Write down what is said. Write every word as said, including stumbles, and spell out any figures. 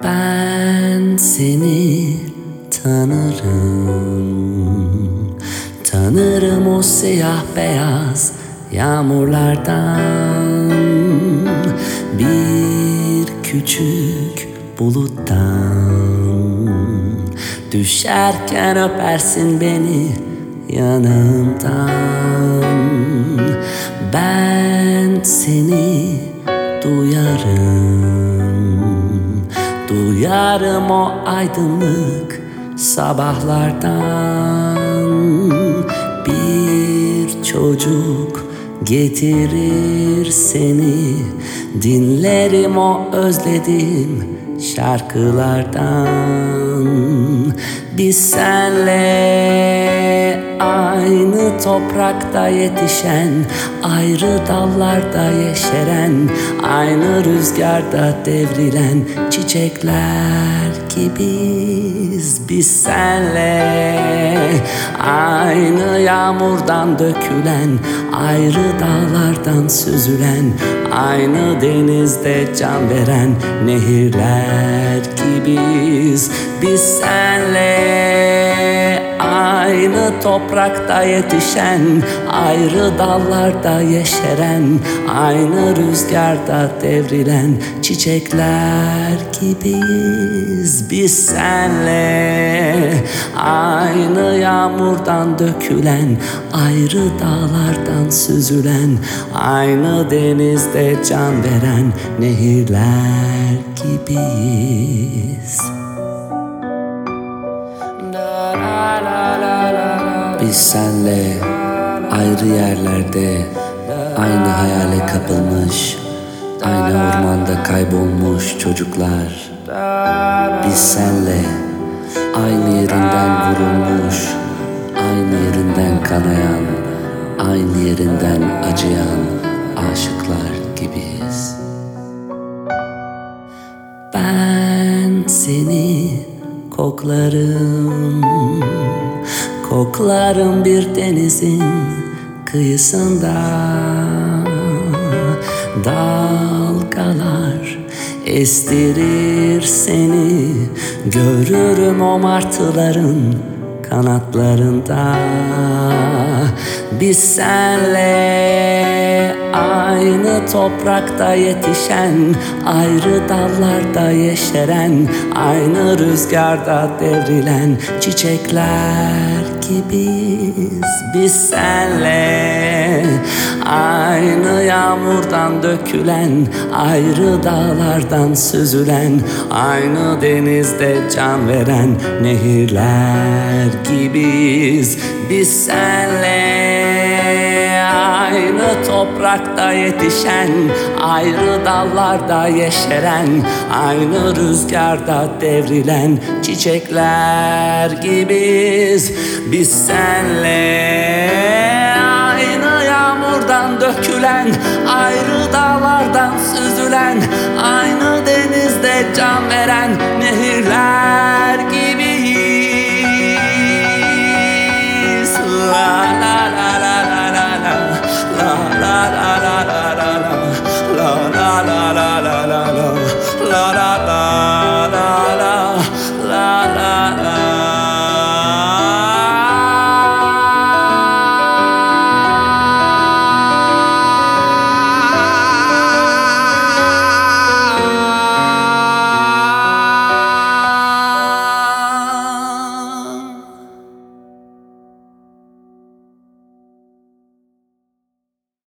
Ben seni tanırım, tanırım o siyah beyaz yağmurlardan, bir küçük buluttan. Düşerken öpersin beni yanımdan. Ben seni duyarım, duyarım o aydınlık sabahlardan. Bir çocuk getirir seni, dinlerim o özlediğim şarkılardan. Biz senle aynı toprakta yetişen, ayrı dallarda yeşeren, aynı rüzgarda devrilen çiçekler gibiyiz. Biz senle aynı yağmurdan dökülen, ayrı dağlardan süzülen, aynı denizde can veren nehirler gibiyiz. Biz senle aynı toprakta yetişen, ayrı dallarda yeşeren, aynı rüzgarda devrilen çiçekler gibiyiz. Biz senle aynı yağmurdan dökülen, ayrı dağlardan süzülen, aynı denizde can veren nehirler gibiyiz. Biz senle ayrı yerlerde, aynı hayale kapılmış, aynı ormanda kaybolmuş çocuklar. Biz senle aynı yerinden vurulmuş, aynı yerinden kanayan, aynı yerinden acıyan aşıklar gibiyiz. Ben seni koklarım, koklarım bir denizin kıyısında. Dalgalar estirir seni, görürüm o martıların kanatlarında. Biz senle aynı toprakta yetişen, ayrı dallarda yeşeren, aynı rüzgarda devrilen çiçekler gibiyiz. Biz senle aynı yağmurdan dökülen, ayrı dağlardan süzülen, aynı denizde can veren nehirler gibiyiz. Biz senle aynı toprakta yetişen, ayrı dallarda yeşeren, aynı rüzgarda devrilen çiçekler gibiyiz. Biz senle aynı yağmurdan dökülen, ayrı dağlardan süzülen, aynı denizde can veren nehirler